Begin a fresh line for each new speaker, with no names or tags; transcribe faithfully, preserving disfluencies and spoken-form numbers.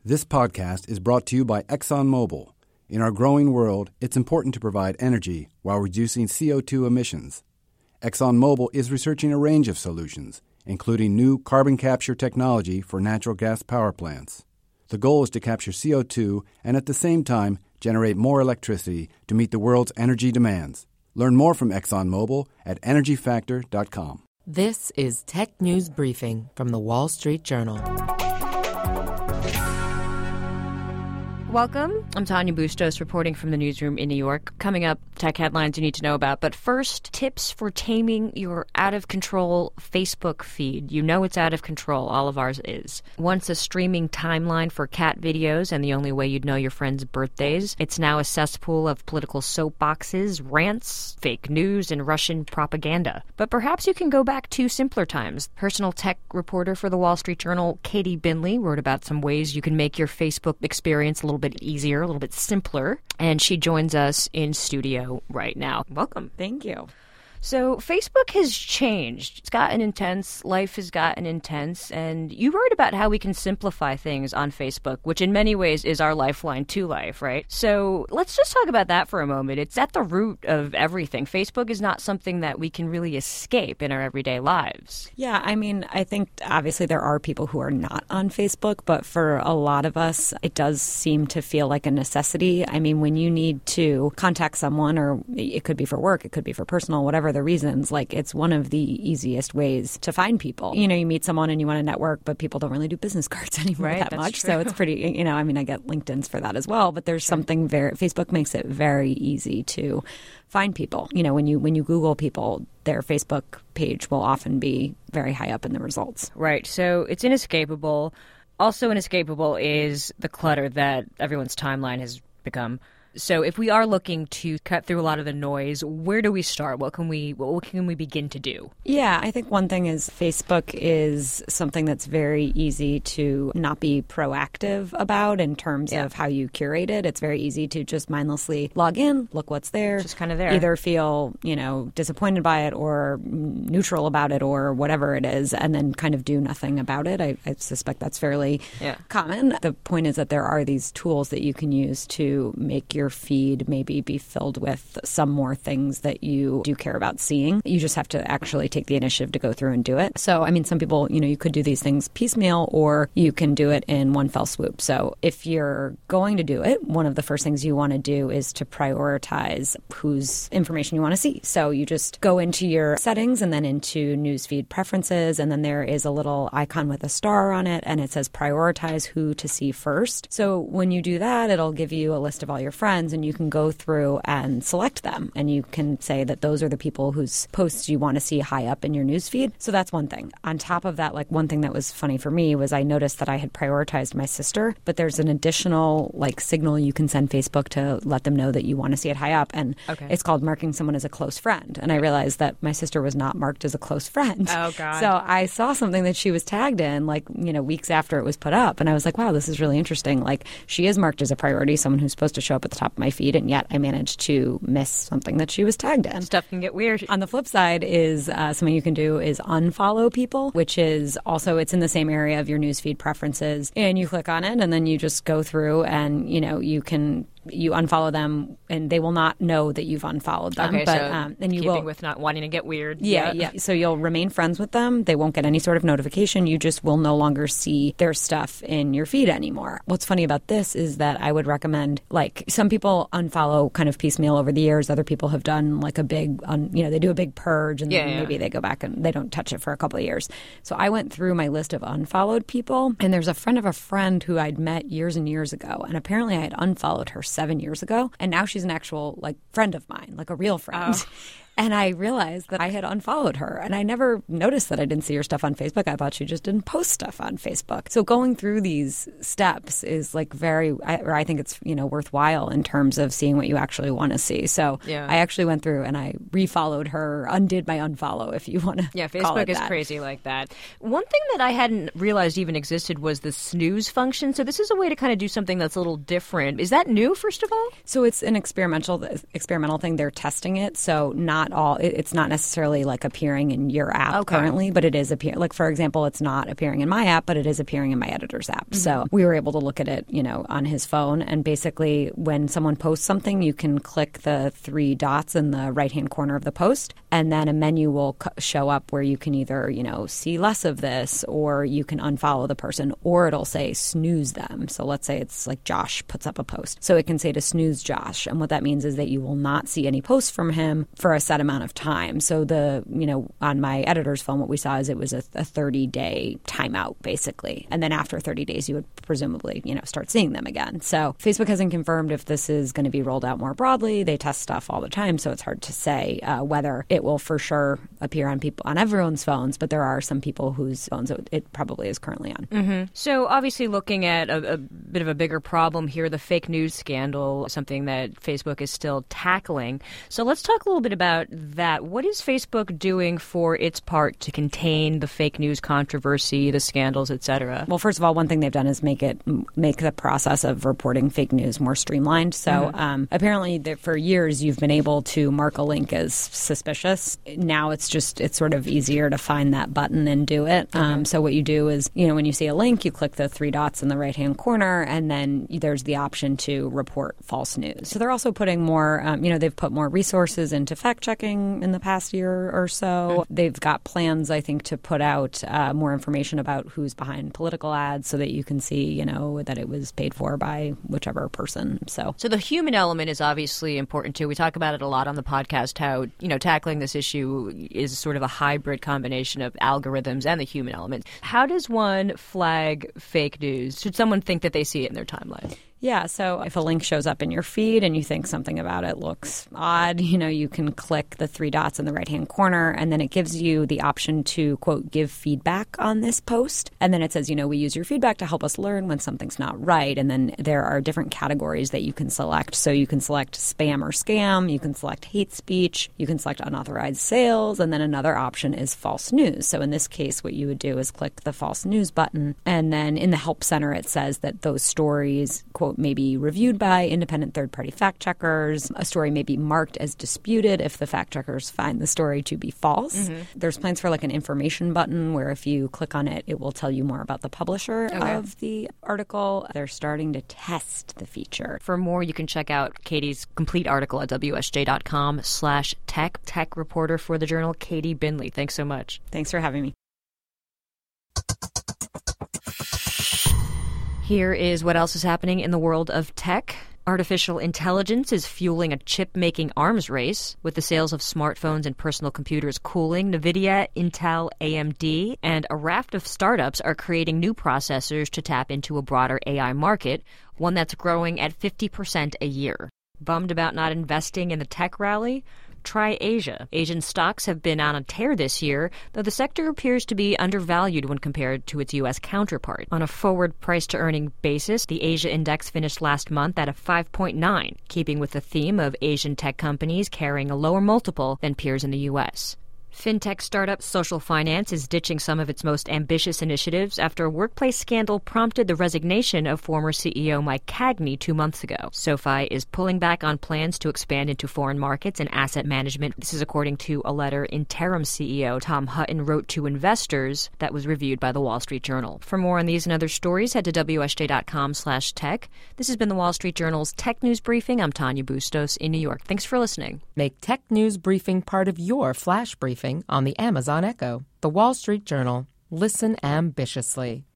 This podcast is brought to you by ExxonMobil. In our growing world, it's important to provide energy while reducing C O two emissions. ExxonMobil is researching a range of solutions, including new carbon capture technology for natural gas power plants. The goal is to capture C O two and at the same time generate more electricity to meet the world's energy demands. Learn more from ExxonMobil at energy factor dot com.
This is Tech News Briefing from The Wall Street Journal.
Welcome. I'm Tanya Bustos reporting from the newsroom in New York. Coming up, tech headlines you need to know about. But first, tips for taming your out-of-control Facebook feed. You know it's out of control. All of ours is. Once a streaming timeline for cat videos and the only way you'd know your friends' birthdays, it's now a cesspool of political soapboxes, rants, fake news, and Russian propaganda. But perhaps you can go back to simpler times. Personal tech reporter for the Wall Street Journal, Katie Binley, wrote about some ways you can make your Facebook experience a little bit easier, a little bit simpler, and she joins us in studio right now. Welcome.
Thank you.
So Facebook has changed. It's gotten intense. Life has gotten intense. And you wrote about how we can simplify things on Facebook, which in many ways is our lifeline to life, right? So let's just talk about that for a moment. It's at the root of everything. Facebook is not something that we can really escape in our everyday lives.
Yeah, I mean, I think obviously there are people who are not on Facebook, but for a lot of us, it does seem to feel like a necessity. I mean, when you need to contact someone, or it could be for work, it could be for personal, whatever the reasons, like it's one of the easiest ways to find people. You know, you meet someone and you want to network, but people don't really do business cards anymore
right,
that
that's
much.
True.
So it's pretty, you know, I mean, I get LinkedIn's for that as well, but there's sure. something very, Facebook makes it very easy to find people. You know, when you when you Google people, their Facebook page will often be very high up in the results.
Right. So it's inescapable. Also inescapable is the clutter that everyone's timeline has become. So if we are looking to cut through a lot of the noise, where do we start? What can we what can we begin to do?
Yeah, I think one thing is Facebook is something that's very easy to not be proactive about in terms yeah. of how you curate it. It's very easy to just mindlessly log in, look what's there.
Just kind of there.
Either feel, you know, disappointed by it or neutral about it or whatever it is, and then kind of do nothing about it. I, I suspect that's fairly
yeah.
common. The point is that there are these tools that you can use to make your feed maybe be filled with some more things that you do care about seeing. You just have to actually take the initiative to go through and do it. So, I mean, some people, you know, you could do these things piecemeal or you can do it in one fell swoop. So if you're going to do it, one of the first things you want to do is to prioritize whose information you want to see. So you just go into your settings and then into newsfeed preferences, and then there is a little icon with a star on it, and it says prioritize who to see first. So when you do that, it'll give you a list of all your friends, and you can go through and select them, and you can say that those are the people whose posts you want to see high up in your newsfeed. So that's one thing. On top of that, like one thing that was funny for me was I noticed that I had prioritized my sister, but there's an additional like signal you can send Facebook to let them know that you want to see it high up, and
okay.
it's called marking someone as a close friend. And I realized that my sister was not marked as a close friend.
Oh, God.
So I saw something that she was tagged in, like, you know, weeks after it was put up, and I was like, wow, this is really interesting. Like, she is marked as a priority, someone who's supposed to show up at the top of my feed, and yet I managed to miss something that she was tagged in.
Stuff can get weird.
On the flip side is uh, something you can do is unfollow people, which is also, it's in the same area of your newsfeed preferences, and you click on it and then you just go through and, you know, you can you unfollow them and they will not know that you've unfollowed them.
Okay,
but,
so
um, and you
keeping
will,
with not wanting to get weird.
Yeah, yeah, yeah. So you'll remain friends with them. They won't get any sort of notification. You just will no longer see their stuff in your feed anymore. What's funny about this is that I would recommend, like, some people unfollow kind of piecemeal over the years. Other people have done like a big, un, you know, they do a big purge and
yeah,
then
yeah.
maybe they go back and they don't touch it for a couple of years. So I went through my list of unfollowed people, and there's a friend of a friend who I'd met years and years ago, and apparently I had unfollowed her seven years ago. And now she's an actual, like, friend of mine, like a real friend.
Oh.
And I realized that I had unfollowed her. And I never noticed that I didn't see her stuff on Facebook. I thought she just didn't post stuff on Facebook. So going through these steps is like very, or I think it's, you know, worthwhile in terms of seeing what you actually want to see. So
yeah.
I actually went through and I refollowed her, undid my unfollow, if you want to
Yeah,
call it
Facebook is
that.
crazy like that. One thing that I hadn't realized even existed was the snooze function. So this is a way to kind of do something that's a little different. Is that new, first of all?
So it's an experimental experimental thing. They're testing it. So not not all, it, it's not necessarily like appearing in your app
okay.
currently, but it is appearing. Like, for example, it's not appearing in my app, but it is appearing in my editor's app. Mm-hmm. So we were able to look at it, you know, on his phone. And basically, when someone posts something, you can click the three dots in the right-hand corner of the post, and then a menu will co- show up where you can either, you know, see less of this, or you can unfollow the person, or it'll say snooze them. So let's say it's like Josh puts up a post. So it can say to snooze Josh. And what that means is that you will not see any posts from him for a set amount of time. So the, you know, on my editor's phone, what we saw is it was a, a thirty-day timeout, basically. And then after thirty days, you would presumably, you know, start seeing them again. So Facebook hasn't confirmed if this is going to be rolled out more broadly. They test stuff all the time, so it's hard to say uh, whether it will for sure appear on people on everyone's phones, but there are some people whose phones it, it probably is currently on.
Mm-hmm. So obviously looking at a, a bit of a bigger problem here, the fake news scandal, something that Facebook is still tackling. So let's talk a little bit about that. What is Facebook doing for its part to contain the fake news controversy, the scandals, et cetera?
Well, first of all, one thing they've done is make it make the process of reporting fake news more streamlined. So mm-hmm. um, apparently for years you've been able to mark a link as suspicious. Now it's just it's sort of easier to find that button and do it. Mm-hmm. Um, so what you do is, you know, when you see a link, you click the three dots in the right-hand corner, and then there's the option to report false news. So they're also putting more, um, you know, they've put more resources into fact-checking in the past year or so. Mm-hmm. They've got plans, I think, to put out uh, more information about who's behind political ads so that you can see, you know, that it was paid for by whichever person. So,
so the human element is obviously important, too. We talk about it a lot on the podcast, how, you know, tackling this issue is sort of a hybrid combination of algorithms and the human element. How does one flag fake news? Should someone think that they see it in their timeline?
Yeah, so if a link shows up in your feed and you think something about it looks odd, you know, you can click the three dots in the right-hand corner, and then it gives you the option to, quote, give feedback on this post. And then it says, you know, we use your feedback to help us learn when something's not right. And then there are different categories that you can select. So you can select spam or scam, you can select hate speech, you can select unauthorized sales, and then another option is false news. So in this case, what you would do is click the false news button, and then in the help center, it says that those stories, quote, may be reviewed by independent third-party fact checkers. A story may be marked as disputed if the fact checkers find the story to be false. Mm-hmm. There's plans for like an information button where if you click on it, it will tell you more about the publisher okay. of the article. They're starting to test the feature.
For more, you can check out Katie's complete article at W S J dot com slash tech. Tech reporter for the Journal, Katie Binley. Thanks so much.
Thanks for having me.
Here is what else is happening in the world of tech. Artificial intelligence is fueling a chip-making arms race. With the sales of smartphones and personal computers cooling, NVIDIA, Intel, A M D, and a raft of startups are creating new processors to tap into a broader A I market, one that's growing at fifty percent a year. Bummed about not investing in the tech rally? Try Asia. Asian stocks have been on a tear this year, though the sector appears to be undervalued when compared to its U S counterpart. On a forward price-to-earning basis, the Asia index finished last month at a five point nine, keeping with the theme of Asian tech companies carrying a lower multiple than peers in the U S. Fintech startup Social Finance is ditching some of its most ambitious initiatives after a workplace scandal prompted the resignation of former C E O Mike Cagney two months ago. SoFi is pulling back on plans to expand into foreign markets and asset management. This is according to a letter interim C E O Tom Hutton wrote to investors that was reviewed by the Wall Street Journal. For more on these and other stories, head to W S J dot com slash tech. This has been the Wall Street Journal's Tech News Briefing. I'm Tanya Bustos in New York. Thanks for listening.
Make Tech News Briefing part of your flash briefing on the Amazon Echo. The Wall Street Journal. Listen ambitiously.